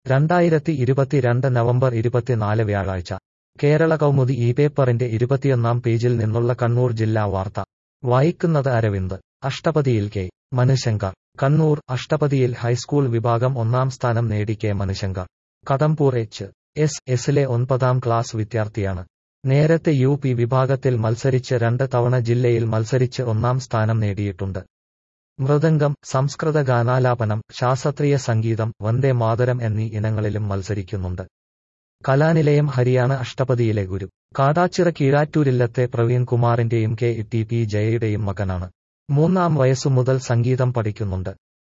2022 November 24 വ്യാഴാഴ്ച കേരള കൗമുദി ഈ പേപ്പറിന്റെ 21-ാം പേജിൽ നിന്നുള്ള കണ്ണൂർ ജില്ലാ വാർത്ത വായിക്കുന്നത് അരവിന്ദ്. അഷ്ടപദിയിൽ കെ. മനുശങ്കർ. കണ്ണൂർ. അഷ്ടപദിയിൽ ഹൈസ്കൂൾ വിഭാഗം 1-ാം സ്ഥാനം നേടി കെ. മനുശങ്കർ. കടമ്പൂർ എച്ച്.എസ്.എസിലെ 9-ാം ക്ലാസ് വിദ്യാർത്ഥിയാണ്. നേരത്തെ യു.പി വിഭാഗത്തിൽ മത്സരിച്ച് 2 തവണ ജില്ലയിൽ മത്സരിച്ച് 1-ാം സ്ഥാനം നേടിയിട്ടുണ്ട്. മൃദംഗം, സംസ്കൃത ഗാനാലാപനം, ശാസ്ത്രീയ സംഗീതം, വന്ദേ മാതരം എന്നീ ഇനങ്ങളിലും മത്സരിക്കുന്നുണ്ട്. കലാനിലയം ഹരിയാണ് അഷ്ടപദിയിലെ ഗുരു. കാടാച്ചിറ കീഴാറ്റൂരില്ലത്തെ പ്രവീൺ കുമാറിന്റെയും കെ.ടി.പി. ജയയുടെയും മകനാണ്. 3-ാം വയസ്സു മുതൽ സംഗീതം പഠിക്കുന്നുണ്ട്.